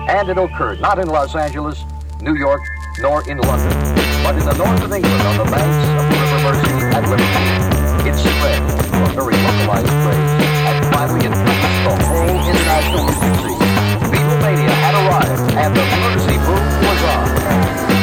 And it occurred not in Los Angeles, New York, nor in London, but in the north of England on the banks of the River Mersey at Liverpool. It spread to a very localized phrase, and finally encompassed the whole international music scene. Beatlemania had arrived, and the Mersey boom was on.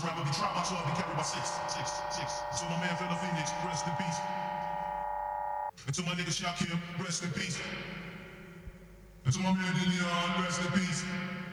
rapper be trapped by 12 and carried by 6. To my man Philip Phoenix, rest in peace. And to my nigga Shakim, rest in peace. And to my man Leon, rest in peace.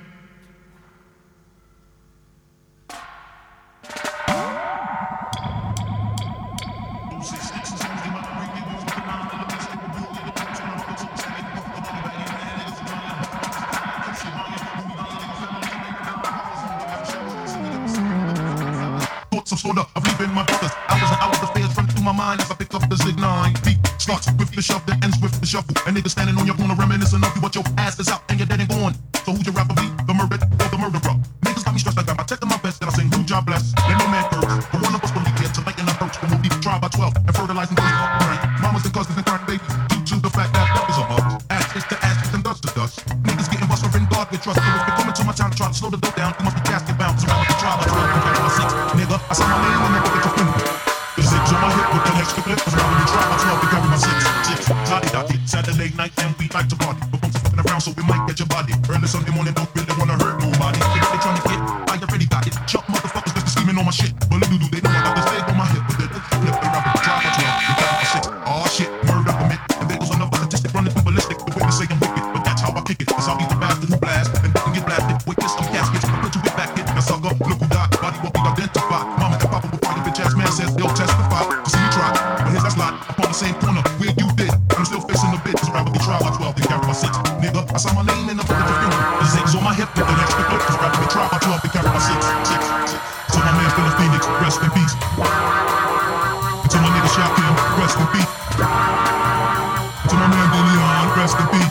Some sort of leaving my brothers. Hours and hours of fears run through my mind as I pick up the Zig 9. Beat starts with the shove, then ends with the shuffle. And niggas standing on your corner reminiscing of you, but your ass is out and you're dead and gone. So who's your rapper be? The murdered or the murderer? Niggas got me stressed, I got my tech and my best, that I sing, who job bless. Let no man curse, but one of us will be here to lighten the hurts. When we'll be tried by 12 and fertilizing those right. Mamas and cousins and current babies, due to the fact that is a mug. Ashes to ashes and dust to dust. Niggas getting bust for in God with trust. So if you're coming to my town, try to slow the dope down, you must be casket bound. Surrounded with the trial by 12 and carry my 6. Nigga, I saw my name and never get your finger. The 6 on my hip with the extra clip. Surrounded with the trial by 12 and carry my 6. Toddy dotty, Saturday night and we like to party. But folks are fucking around so we might get your body. Early Sunday morning don't really wanna hurt nobody. They trying to get, I already got it. Chuck motherfuckers just scheming on my shit. But little do they know I got this leg on my hip. But they're flip around with the trial by 12 and carry my 6. Aw shit, murder commit. And there goes another statistic running through ballistic. The witness say I'm wicked, but that's how I kick it. Cause I'll be the bastard who blast and doesn't get blasted. With this, some caskets, I put you get back, hit the sucker. Look who died, body won't be identified. Mama and papa will find a bitch ass man says they'll testify. To see you try, but here's that slot up on the same corner where you did. I'm still facing the bitch, rather be tried by 12 than carry my 6. Nigga, I saw my name in the book of the funeral. The 6 on my hip with the extra clip. Rather be tried by 12 than carry my 6. To my man Philip Phoenix, rest in peace. To my nigga Shakim, rest in peace. To my man Leon, rest in peace.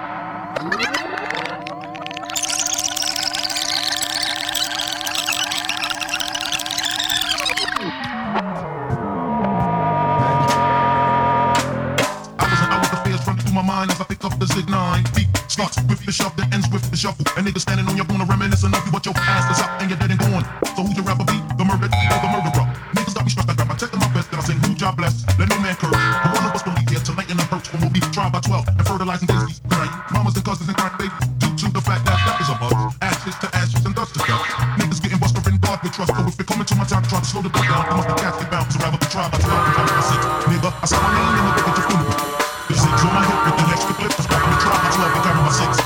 As I pick up the Zig 9. Beat starts with the shove, then ends with the shuffle. And niggas standing on your corner reminiscing of you, but your ass is out and you're dead and gone. So who's your rapper be? The murdered or the murderer? Niggas got me stressed, I got my tech and my best, that I sing, who job bless. Let no man curse, but one of us will be here to lighten the hurts when we'll be tried by 12 and fertilizing daisies. Right? Mamas and cousins and current babies, due to the fact that is a mug. Ashes to ashes and dust to dust. Niggas getting bust for in God with trust. So if you're coming to my town, try to slow the dope down, you must be casket bound. So rather be tried by 12 and carry my 6. Nigga, I saw my name in the book of the funeral. The 6 on my hip with the extra clip. Rather be tried by 12 and carry my 6.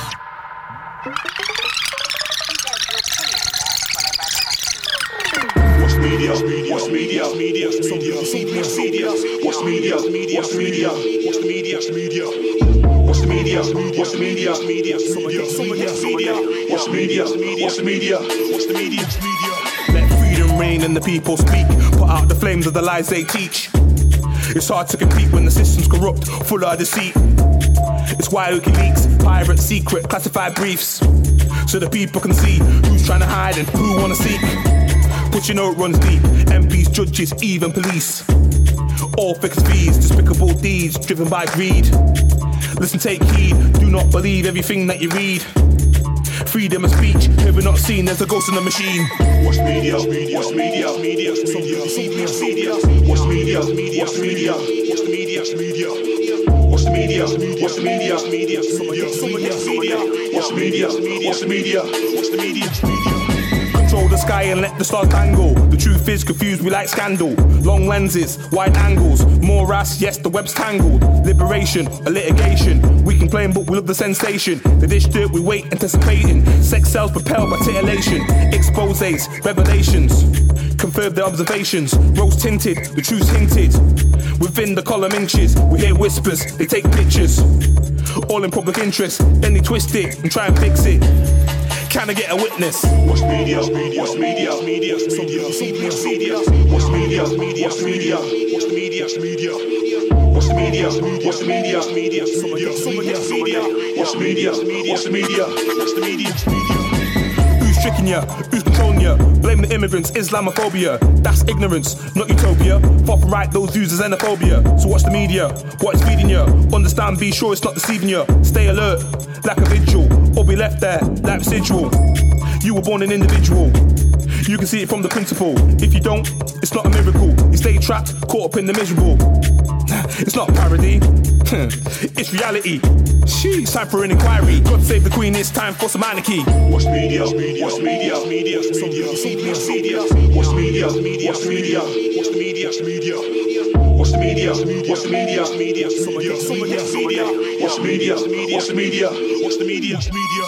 What's media? What's media? Media? Media? Media? What's media? Media? Media? What's the media? Media? What's the media? What's the media? Media? Media? What's media? What's the media? What's the media? Media? Let freedom reign and the people speak. Put out the flames of the lies they teach. It's hard to compete when the system's corrupt, full of deceit. It's why WikiLeaks, pirate secret, classified briefs, so the people can see who's trying to hide and who wanna seek. But you know it runs deep, MPs, judges, even police. All fixed fees, despicable deeds, driven by greed. Listen, take heed, do not believe everything that you read. Freedom of speech, heard not seen, there's a ghost in the machine. What's media? What's media? Media? Media? Media? What's media? What's media? What's the media? Media? What's the media? What's the media? Media? Media? What's media? What's the media? What's the media? Control the sky and let the stars dangle. The truth is confused, we like scandal. Long lenses, wide angles, more ass, yes, the web's tangled. Liberation, a litigation. We complain but we love the sensation. The dish dirt, we wait, anticipating. Sex cells propelled by titillation. Exposés, revelations. Confirm the observations. Rose tinted, the truth's hinted. Within the column inches, we hear whispers, they take pictures. All in public interest, then they twist it and try and fix it. Can I get a witness? What's media? What's media? Media? Media? Media? What's media? What's media? What's the media? Media? What's the media? What's the media? Media? Media? Media? What's media? What's the media? What's the media? Who's tricking ya? Who's controlling ya? Blame the immigrants, Islamophobia. That's ignorance, not utopia. Far from right, those views are xenophobia. So watch the media, what is feeding ya? Understand, be sure it's not deceiving ya. Stay alert, like a vigil, or be left there, like residual. You were born an individual. You can see it from the principle. If you don't, it's not a miracle. You stay trapped, caught up in the miserable. It's not a parody, it's reality. Sheesh, time for an inquiry. God save the queen, it's time for some anarchy. What's media? What's media? What's media? What's media? What's media? What's media? What's media? What's media? What's the media? What's media? What's the media? What's the media? What's media? What's media? What's media? What's the media? What's media?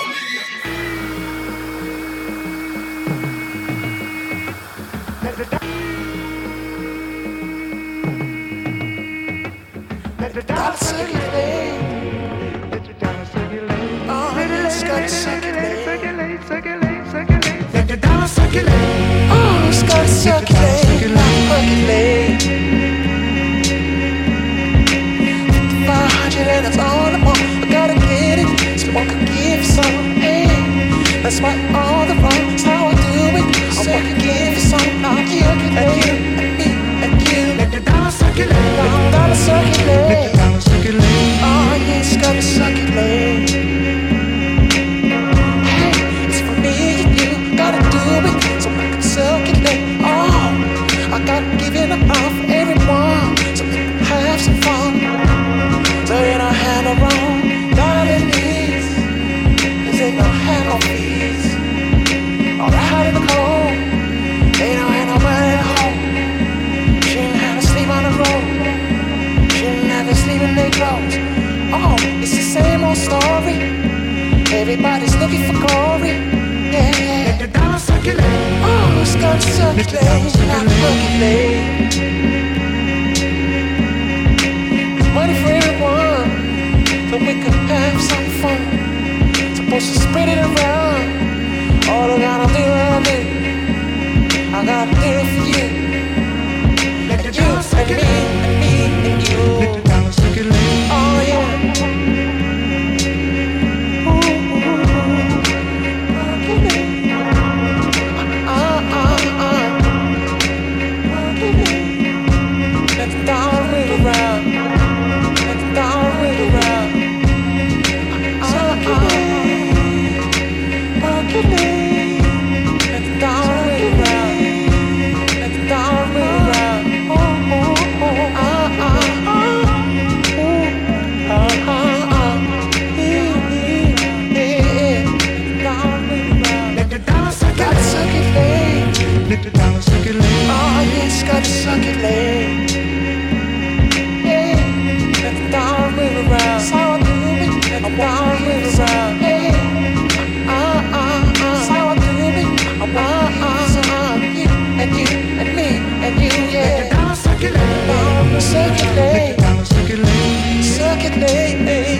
Let the dollar circulate. Let the dollar circulate. Oh, it's gotta circulate. Let the dollar circulate. Oh, it's gotta circulate. Percolate. 500 and that's all I want. I gotta get it. Someone can give some. Hey, that's why all the wrongs how I do it. Someone can give some. I'll circulate. And you. Let the dollar circulate. Dollar circulate. Let the dollar circulate. Oh, yeah, it's gotta circulate. Hey, it's for me and you. Gotta do it so I can circulate. Oh, I gotta give it up for everyone so we can have some fun. So you don't have no wrong, darling, please. 'Cause they don't have no peace. All the hot in the cold, they don't have nobody at home. On the road, she'll never sleep in their clothes. Oh, it's the same old story. Everybody's looking for glory. Yeah, yeah. Let the dollar circulate. Oh, it's gonna circulate, not percolate. There's money for everyone, so we can have some fun. Supposed to spread it around. All I gotta do, I gotta do it for you. Let the dollar circulate. And me, and you. Let the dollar circulate. Oh yeah. Let the dollar ring around. Let the dollar ring around. Percolate. Let the dollar ring around. Let the dollar ring around. Let the dollar circulate. Oh, yeah, it's gotta circulate. Yeah, let the dollar move around. So I do it. Let the dollar move around. Yeah, so I do it. You and you and me and you. Yeah, let the dollar circulate. Circulate. Circulate.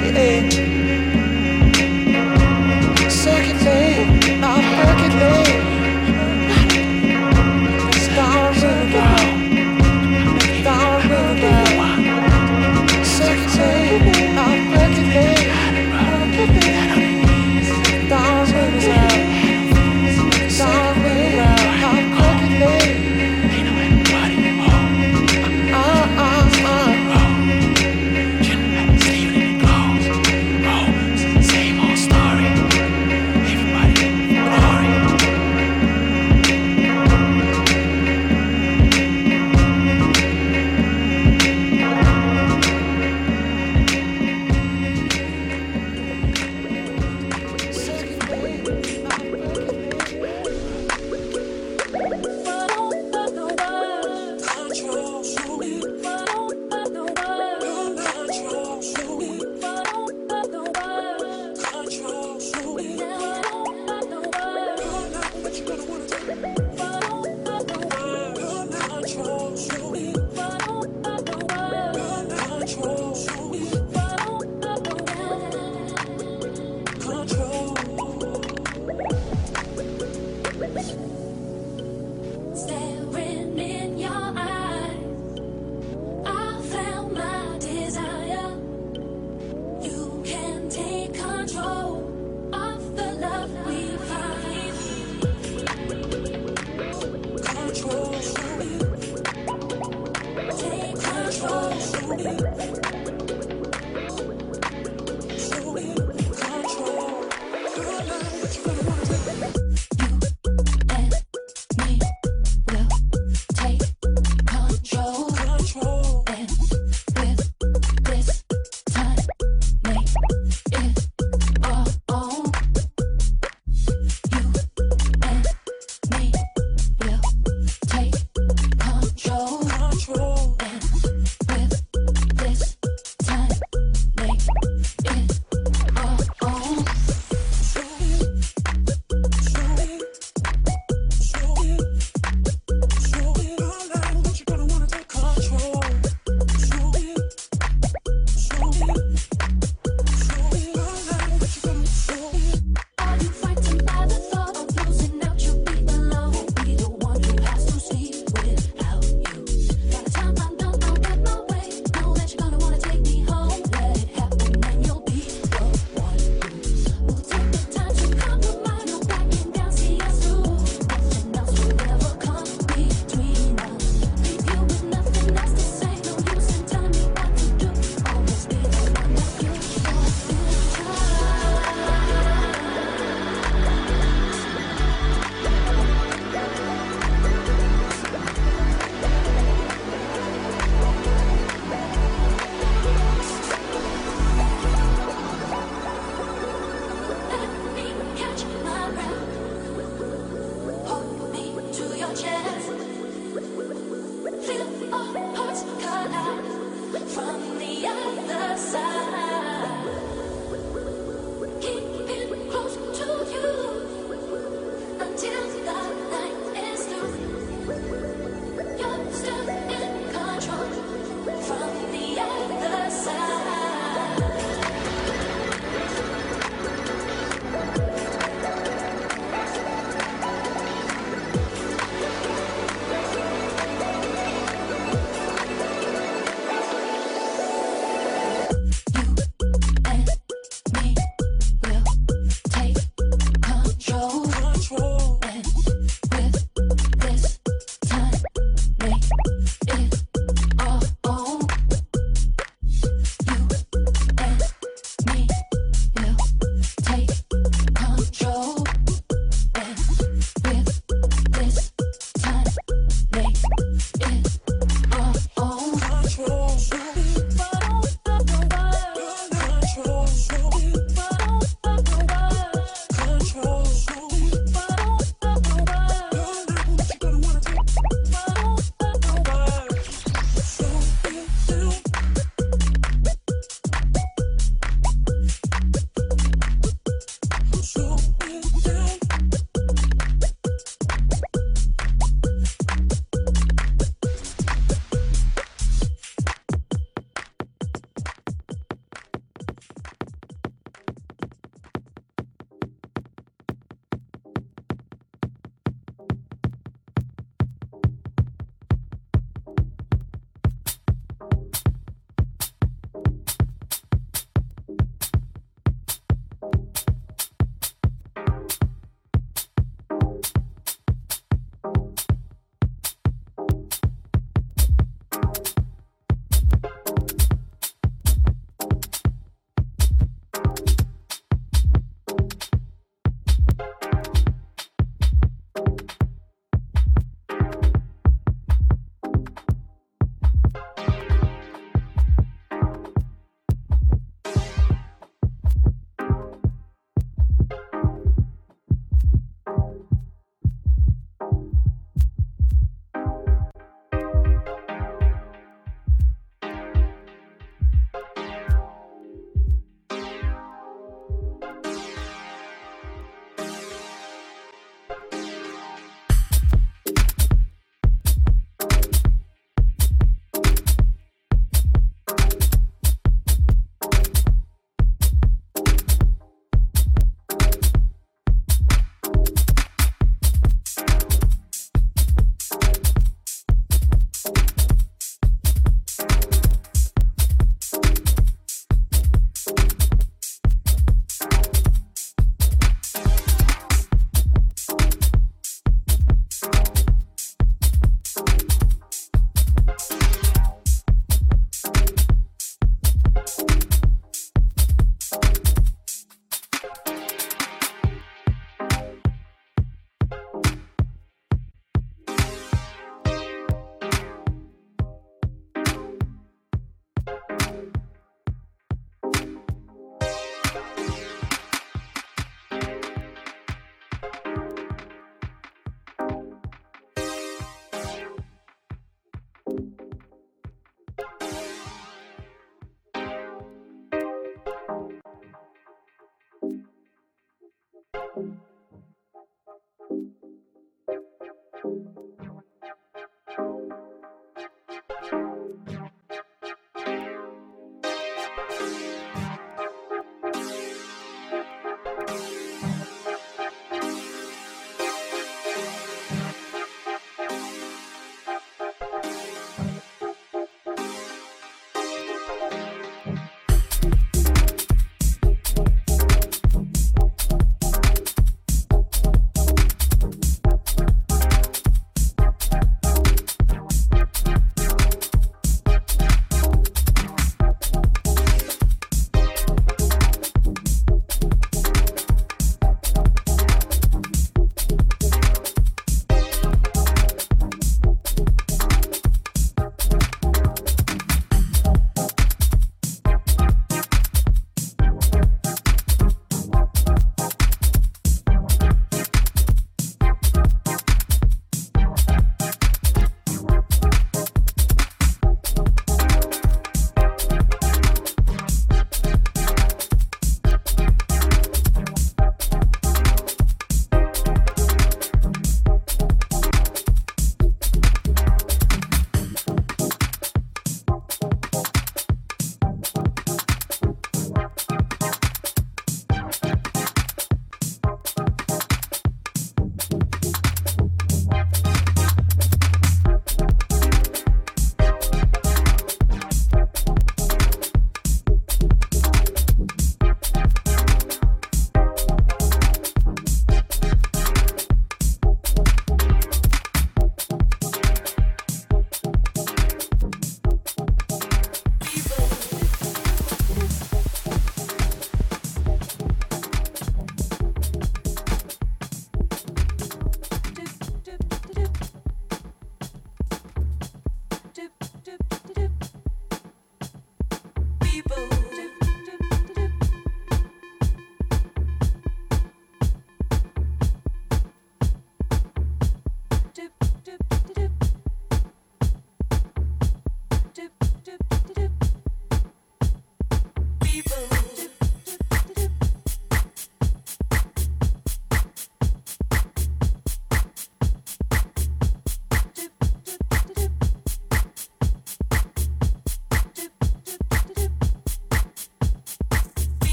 Circulate. Now percolate. Let the dollar move around. Let the dollar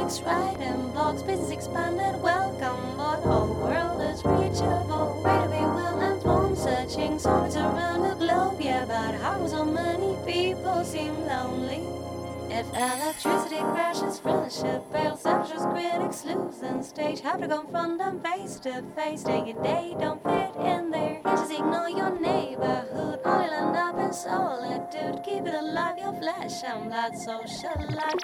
books, writing blogs, business expanded, welcome, but whole world is reachable. Way to be well informed, searching songs around the globe, yeah, but how so many people seem lonely? If electricity crashes, friendship fails, selfish critics lose on stage, have to confront them face to face. Take it, they don't fit in there. You just ignore your neighborhood, only end up in solitude. Keep it alive, your flesh and blood, social life.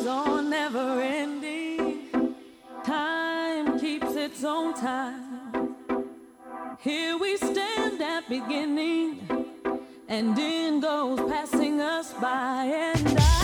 on, never ending. Time keeps its own time. Here we stand at beginning, and end goes passing us by, and I